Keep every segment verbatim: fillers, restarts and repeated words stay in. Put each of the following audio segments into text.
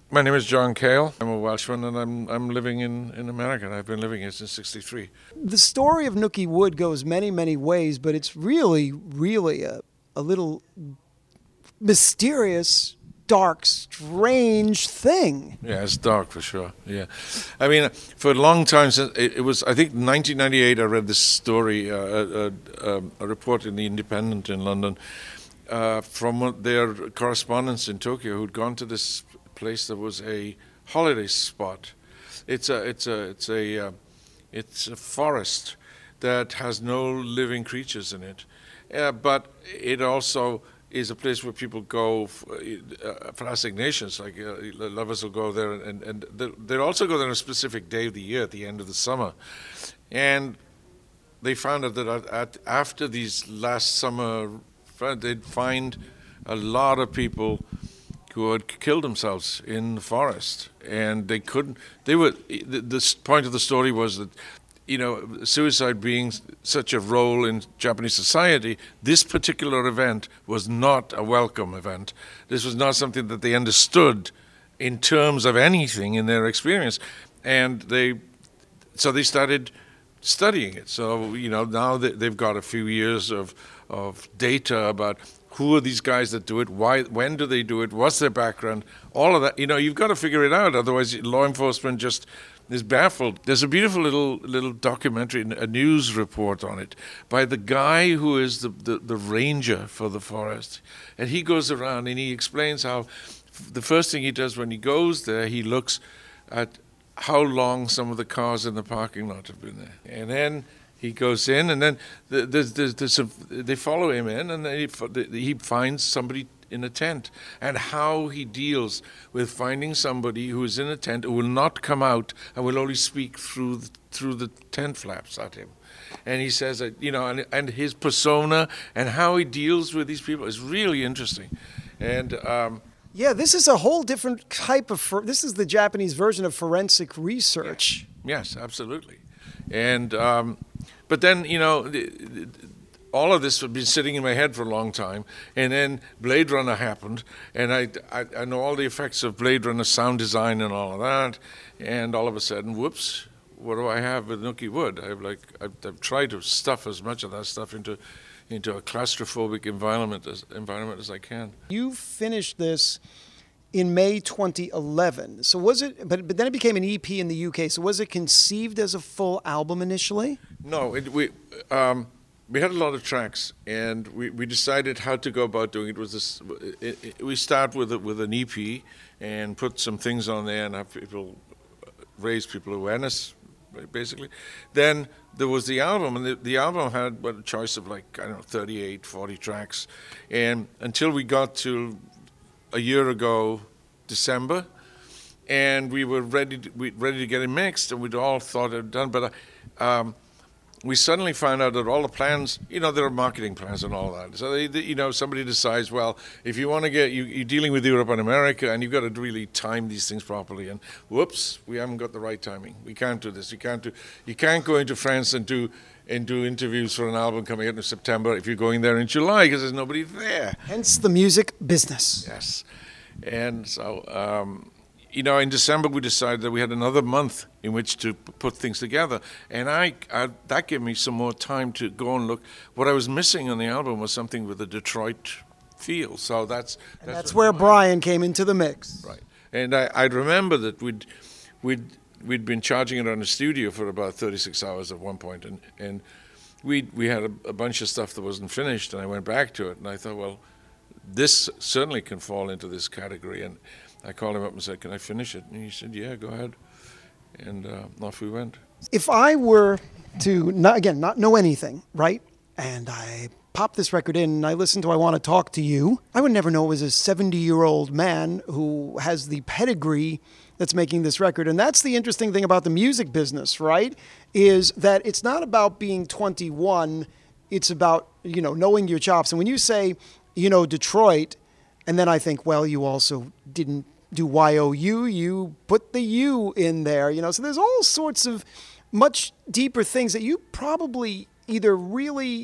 My name is John Cale. I'm a Welshman, and I'm I'm living in, in America. And I've been living here since sixty-three. The story of Nookie Wood goes many, many ways, but it's really, really a, a little mysterious, dark, strange thing. Yeah, it's dark for sure. Yeah, I mean, for a long time since it, it was, I think, nineteen ninety-eight. I read this story, uh, a, a, a report in the Independent in London, uh, from one, their correspondents in Tokyo who'd gone to this place that was a holiday spot. It's a, it's a, it's a, uh, it's a forest that has no living creatures in it, uh, but it also is a place where people go for, uh, for assignations, like uh, lovers will go there, and, and they also go there on a specific day of the year, at the end of the summer. And they found out that at, at, after these last summer, they'd find a lot of people who had killed themselves in the forest. And they couldn't, they were, the, the point of the story was that, you know, suicide being such a role in Japanese society, this particular event was not a welcome event. This was not something that they understood in terms of anything in their experience. And they, so they started studying it. So, you know, now they've got a few years of, of data about who are these guys that do it, why, when do they do it, what's their background, all of that. You know, you've got to figure it out, otherwise law enforcement just is baffled. There's a beautiful little little documentary, a news report on it, by the guy who is the, the, the ranger for the forest. And he goes around and he explains how the first thing he does when he goes there, he looks at how long some of the cars in the parking lot have been there. And then he goes in, and then there's, there's, there's a, they follow him in, and he, he finds somebody in a tent, and how he deals with finding somebody who is in a tent who will not come out and will only speak through the, through the tent flaps at him. And he says that, you know, and, and his persona and how he deals with these people is really interesting. And um, yeah, this is a whole different type of, for, this is the Japanese version of forensic research. Yes, absolutely. And um, but then, you know, the, the, all of this had been sitting in my head for a long time, and then Blade Runner happened, and I, I, I know all the effects of Blade Runner sound design and all of that, and all of a sudden, whoops, what do I have with Nookie Wood? I've like I've, I've tried to stuff as much of that stuff into into a claustrophobic environment as environment as I can. You finished this in May twenty eleven. So was it, but, but then it became an E P in the U K. So was it conceived as a full album initially? No, it, we um, we had a lot of tracks, and we, we decided how to go about doing it. Was this? It, it, we start with a, with an E P and put some things on there and have people raise people awareness, basically. Then there was the album, and the, the album had a choice of like I don't know, thirty-eight, forty tracks, and until we got to a year ago, December, and we were ready to, we ready to get it mixed, and we'd all thought it done, but um, we suddenly found out that all the plans, you know, there are marketing plans and all that. So, they, they, you know, somebody decides, well, if you want to get, you, you're dealing with Europe and America, and you've got to really time these things properly, and whoops, we haven't got the right timing. We can't do this. You can't do, you can't go into France and do and do interviews for an album coming out in September if you're going there in July, because there's nobody there. Hence the music business. Yes. And so, um, you know, in December we decided that we had another month in which to p- put things together. And I, I that gave me some more time to go and look. What I was missing on the album was something with a Detroit feel. So that's... That's, and that's where Brian came into the mix. Right. And I, I remember that we'd... we'd We'd been charging it on the studio for about thirty-six hours at one point, and, and we we had a, a bunch of stuff that wasn't finished, and I went back to it, and I thought, well, this certainly can fall into this category. And I called him up and said, can I finish it? And he said, yeah, go ahead. And uh, off we went. If I were to, not, again, not know anything, right, and I pop this record in and I listen to I Want to Talk to You, I would never know it was a seventy-year-old man who has the pedigree that's making this record. And that's the interesting thing about the music business, right? Is that it's not about being twenty-one, it's about, you know, knowing your chops. And when you say, you know, Detroit, and then I think, well, you also didn't do Y O U, you put the U in there, you know. So there's all sorts of much deeper things that you probably either really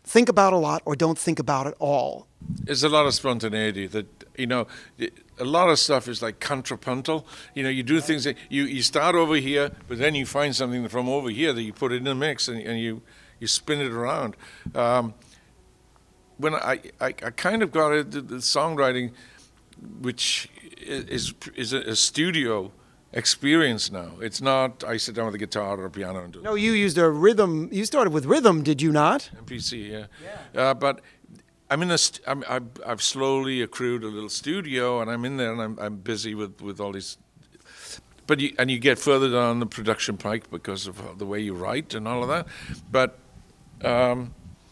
think about a lot or don't think about it all? There's a lot of spontaneity that, you know, a lot of stuff is like contrapuntal. You know, you do things that you, you start over here, but then you find something from over here that you put in the mix and, and you, you spin it around. Um, when I, I, I kind of got into the songwriting, which is, is a, a studio experience now. It's not I sit down with a guitar or a piano and do it. No, you used a rhythm. You started with rhythm, did you not? M P C, yeah. Yeah. Uh, but I'm in a. St- I'm, I've, I've slowly accrued a little studio, and I'm in there, and I'm I'm busy with, with all these. But you, and you get further down the production pike because of the way you write and all of that. But um,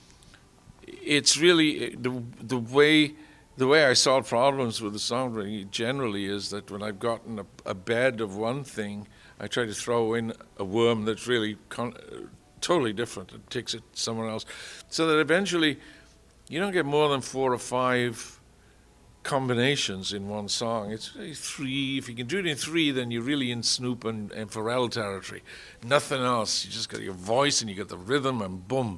it's really the the way. The way I solve problems with the songwriting generally is that when I've gotten a, a bed of one thing, I try to throw in a worm that's really con- uh, totally different and takes it somewhere else, so that eventually you don't get more than four or five combinations in one song. It's really three. If you can do it in three, then you're really in Snoop and, and Pharrell territory. Nothing else. You just got your voice and you get the rhythm and boom.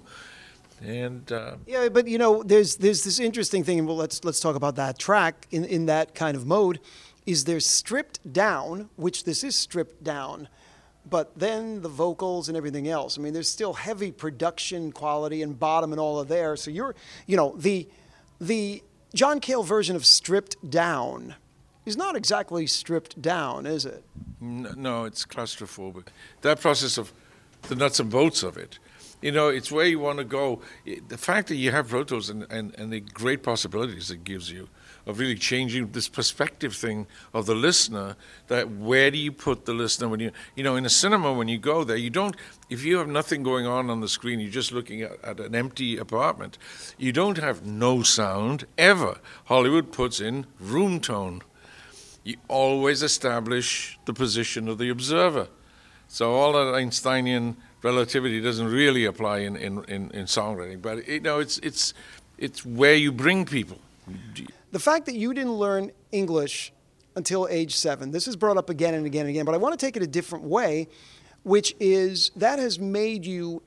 And uh, yeah, but you know, there's there's this interesting thing, and well, let's let's talk about that track in in that kind of mode. Is there stripped down, which this is stripped down, but then the vocals and everything else. I mean, there's still heavy production quality and bottom and all of there. So you're, you know, the the John Cale version of stripped down is not exactly stripped down, is it? No, it's claustrophobic. That process of the nuts and bolts of it. You know, it's where you want to go. The fact that you have Pro Tools and, and, and the great possibilities it gives you of really changing this perspective thing of the listener, that where do you put the listener when you, you know, in a cinema when you go there, you don't, if you have nothing going on on the screen, you're just looking at, at an empty apartment, you don't have no sound ever. Hollywood puts in room tone. You always establish the position of the observer. So all that Einsteinian relativity doesn't really apply in, in, in, in songwriting, but you know, it's it's it's where you bring people. The fact that you didn't learn English until age seven, this is brought up again and again and again, but I want to take it a different way, which is that has made you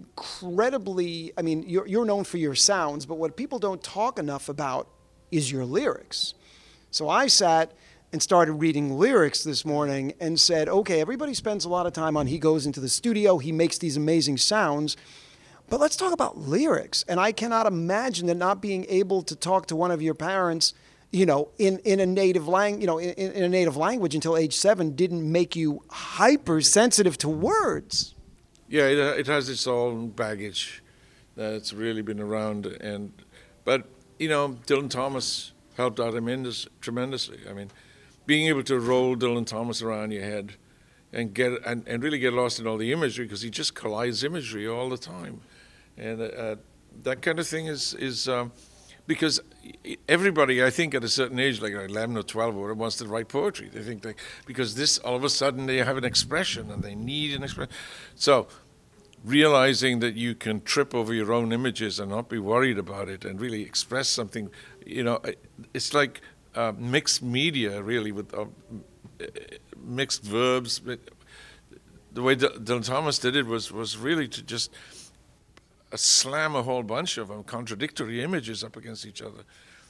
incredibly, I mean, you're, you're known for your sounds, but what people don't talk enough about is your lyrics. So I sat and started reading lyrics this morning and said, okay, everybody spends a lot of time on he goes into the studio, he makes these amazing sounds, but let's talk about lyrics. And I cannot imagine that not being able to talk to one of your parents, you know, in, in a native lang- you know, in, in a native language until age seven didn't make you hypersensitive to words. Yeah, it, it has its own baggage that's really been around, and but you know, Dylan Thomas helped out tremendous, tremendously. I mean, being able to roll Dylan Thomas around your head and get and, and really get lost in all the imagery, because he just collides imagery all the time, and uh, that kind of thing is is um, because everybody, I think, at a certain age, like eleven or twelve, or whatever, wants to write poetry. They think they because this all of a sudden they have an expression and they need an expression. So realizing that you can trip over your own images and not be worried about it and really express something, you know, it's like uh, mixed media, really, with uh, mixed verbs. The way D- Dylan Thomas did it was, was really to just uh, slam a whole bunch of them, contradictory images up against each other.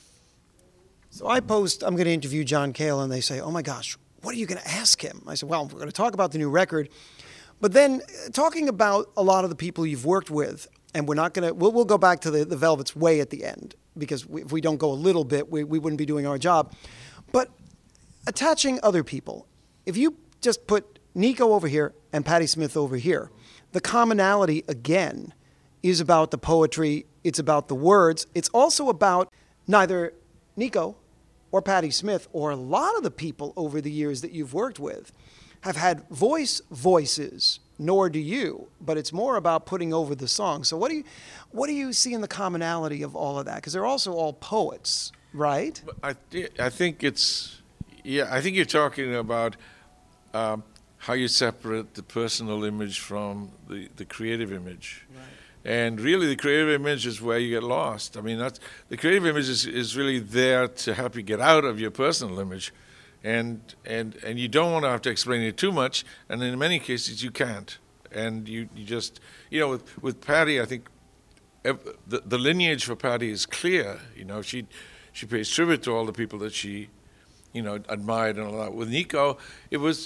So I post, I'm going to interview John Cale, and they say, oh my gosh, what are you going to ask him? I said, well, we're going to talk about the new record. But then uh, talking about a lot of the people you've worked with, and we're not going to, we'll, we'll go back to the, the Velvets way at the end, because we, if we don't go a little bit, we, we wouldn't be doing our job. But attaching other people, if you just put Nico over here and Patti Smith over here, the commonality, again, is about the poetry, it's about the words, it's also about neither Nico or Patti Smith or a lot of the people over the years that you've worked with have had voice voices, nor do you, but it's more about putting over the song. So what do you what do you see in the commonality of all of that? Because they're also all poets, right? I, I think it's, yeah, I think you're talking about um, how you separate the personal image from the, the creative image. Right. And really the creative image is where you get lost. I mean, that's, the creative image is, is really there to help you get out of your personal image. And, and, and you don't want to have to explain it too much, and in many cases you can't. And you, you just, you know, with, with Patti, I think ev- the, the lineage for Patti is clear. You know, she she pays tribute to all the people that she, you know, admired and all that. With Nico, it was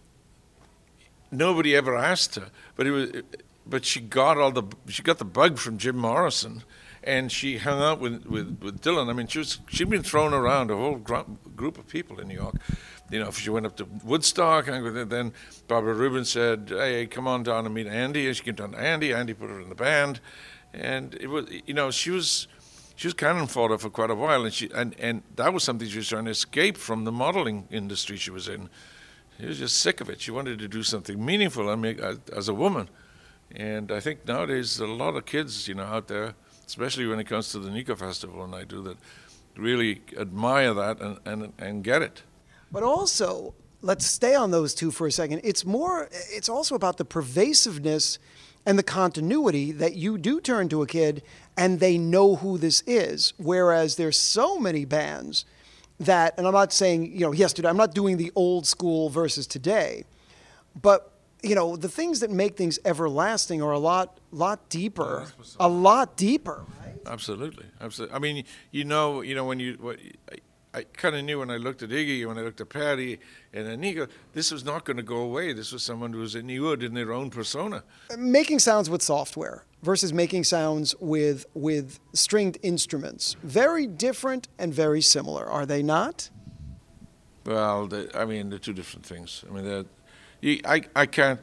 nobody ever asked her, but it was, but she got all the she got the bug from Jim Morrison, and she hung out with with, with Dylan. I mean, she was she'd been thrown around a whole gr- group of people in New York. You know, if she went up to Woodstock, and then Barbara Rubin said, "Hey, come on down and meet Andy." And she came down to Andy. Andy put her in the band, and it was, you know, she was she was cannon fodder for quite a while, and she and, and that was something she was trying to escape from the modeling industry she was in. She was just sick of it. She wanted to do something meaningful. I mean, as a woman, and I think nowadays a lot of kids, you know, out there, especially when it comes to the Nico Festival, and I do that, really admire that and and, and get it. But also, let's stay on those two for a second. It's more, it's also about the pervasiveness and the continuity that you do turn to a kid and they know who this is. Whereas there's so many bands that, and I'm not saying, you know, yesterday, I'm not doing the old school versus today, but, you know, the things that make things everlasting are a lot, lot deeper, a lot deeper. Right? Absolutely. Absolutely. I mean, you know, you know, when you, what, I, I kind of knew when I looked at Iggy, when I looked at Patti and Anika, this was not going to go away. This was someone who was in New York in their own persona. Making sounds with software versus making sounds with with stringed instruments. Very different and very similar, are they not? Well, they, I mean, they're two different things. I mean, they're, you, I, I can't...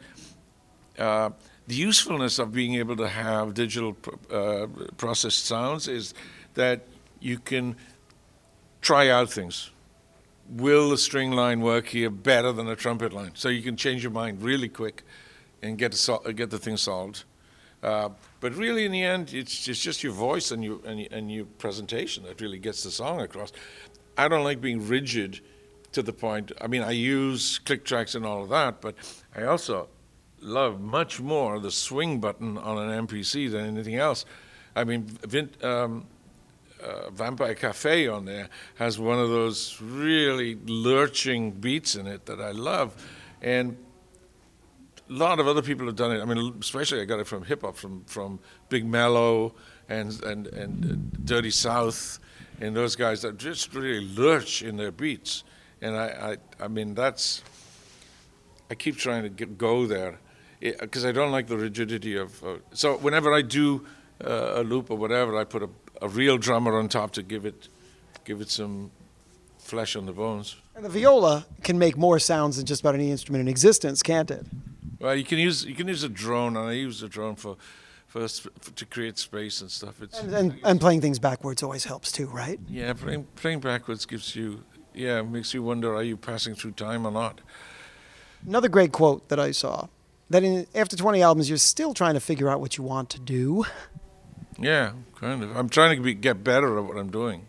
Uh, the usefulness of being able to have digital uh, processed sounds is that you can try out things. Will the string line work here better than a trumpet line? So you can change your mind really quick and get the, get the thing solved. Uh, but really, in the end, it's, it's just your voice and your, and, and your presentation that really gets the song across. I don't like being rigid to the point. I mean, I use click tracks and all of that, but I also love much more the swing button on an M P C than anything else. I mean, Vint, um, Uh, Vampire Cafe on there has one of those really lurching beats in it that I love, and a lot of other people have done it. I mean, especially I got it from hip hop, from from Big Mello and and and uh, Dirty South, and those guys that just really lurch in their beats. And I I, I mean that's I keep trying to get, go there because I don't like the rigidity of. Uh, so whenever I do uh, a loop or whatever, I put a a real drummer on top to give it give it some flesh on the bones. And the viola can make more sounds than just about any instrument in existence, can't it? Well, you can use you can use a drone, and I use a drone for for, for to create space and stuff. It's and, and and playing things backwards always helps too, right? Yeah, playing playing backwards gives you yeah makes you wonder, are you passing through time or not? Another great quote that I saw, that in after twenty albums you're still trying to figure out what you want to do. Yeah, kind of. I'm trying to be, get better at what I'm doing.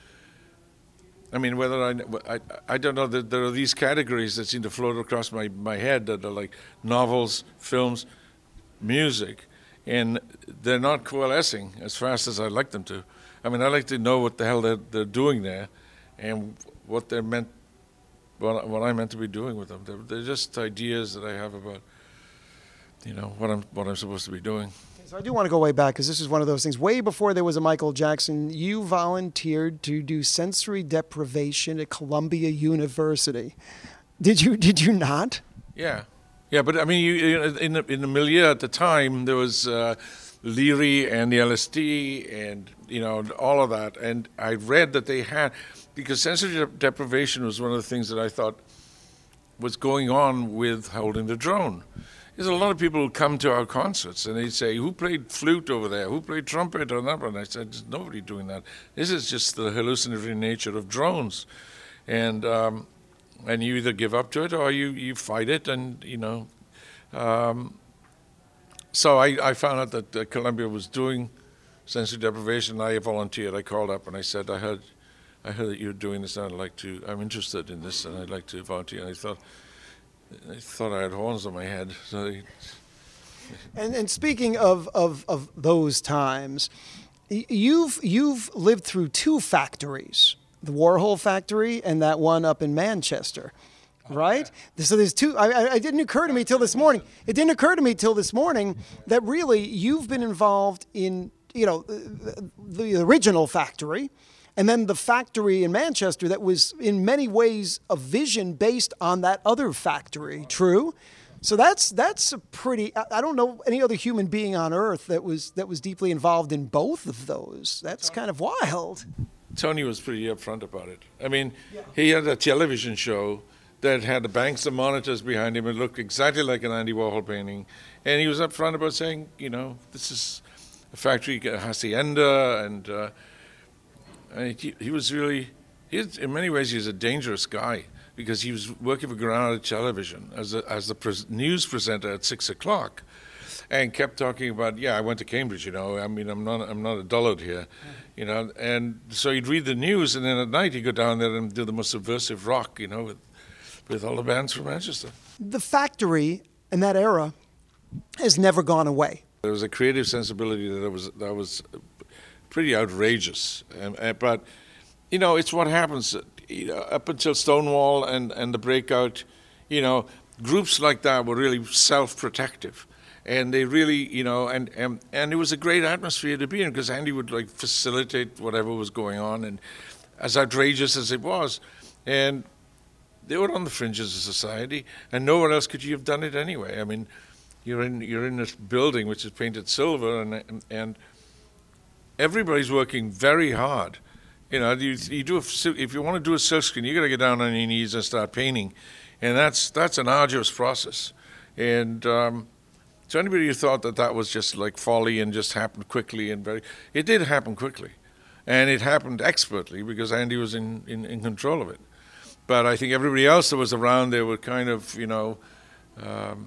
I mean, whether I, I, I don't know, that there are these categories that seem to float across my, my head that are like novels, films, music, and they're not coalescing as fast as I'd like them to. I mean, I like to know what the hell they're, they're doing there and what they're meant, what, what I'm meant to be doing with them. They're, they're just ideas that I have about, you know, what I'm, what I'm supposed to be doing. So I do want to go way back because this is one of those things. Way before there was a Michael Jackson, you volunteered to do sensory deprivation at Columbia University. Did you? Did you not? Yeah, yeah. But I mean, you, in the in the milieu at the time, there was uh, Leary and the L S D, and you know all of that. And I read that they had, because sensory deprivation was one of the things that I thought was going on with holding the drone. There's a lot of people who come to our concerts and they say, who played flute over there? Who played trumpet or that one? I said, there's nobody doing that. This is just the hallucinatory nature of drones. And um, and you either give up to it or you, you fight it. And, you know, um, so I, I found out that uh, Columbia was doing sensory deprivation. I volunteered. I called up and I said, I heard, I heard that you're doing this and I'd like to, I'm interested in this and I'd like to volunteer. And I thought, I thought I had horns on my head. So they... and and speaking of, of, of those times, you've you've lived through two factories, the Warhol factory and that one up in Manchester, right? Okay. So there's two. I, I, it didn't occur to me till this morning. It didn't occur to me till this morning that really you've been involved in you know, the, the original factory, and then the factory in Manchester that was in many ways a vision based on that other factory. True? So that's that's a pretty. I don't know any other human being on earth that was that was deeply involved in both of those. That's kind of wild. Tony was pretty upfront about it. I mean, Yeah. he had a television show that had the banks of monitors behind him. It looked exactly like an Andy Warhol painting, and he was upfront about saying, you know, this is a factory, hacienda, and. Uh, And he, he was really, he is, in many ways, he's a dangerous guy because he was working for Granada Television as a, as the pres news presenter at six o'clock, and kept talking about, yeah, I went to Cambridge, you know. I mean, I'm not, I'm not a dullard here, you know. And so he'd read the news, and then at night he'd go down there and do the most subversive rock, you know, with, with all the bands from Manchester. The factory in that era has never gone away. There was a creative sensibility that was that was. pretty outrageous, um, uh, but you know, it's what happens. Uh, you know, up until Stonewall and and the breakout, you know, groups like that were really self-protective, and they really, you know, and and and it was a great atmosphere to be in because Andy would like facilitate whatever was going on, and as outrageous as it was, and they were on the fringes of society, and nowhere else could you have done it anyway. I mean, you're in you're in this building which is painted silver, and and. and everybody's working very hard. You know, you, you do a, if you want to do a silk screen, you got to get down on your knees and start painting, and that's that's an arduous process. And um, so anybody who thought that that was just like folly and just happened quickly and very, it did happen quickly, and it happened expertly because Andy was in, in, in control of it. But I think everybody else that was around there were kind of, you know, um,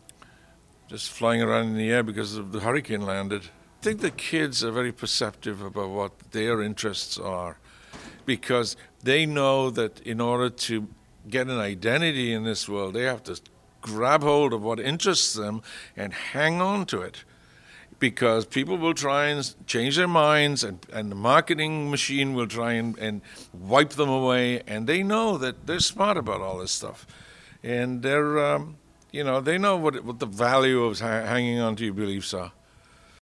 just flying around in the air because of the hurricane landed. I think the kids are very perceptive about what their interests are because they know that in order to get an identity in this world, they have to grab hold of what interests them and hang on to it because people will try and change their minds and, and the marketing machine will try and, and wipe them away, and they know that they're smart about all this stuff. And they're, um, you know, they know what, what the value of hanging on to your beliefs are.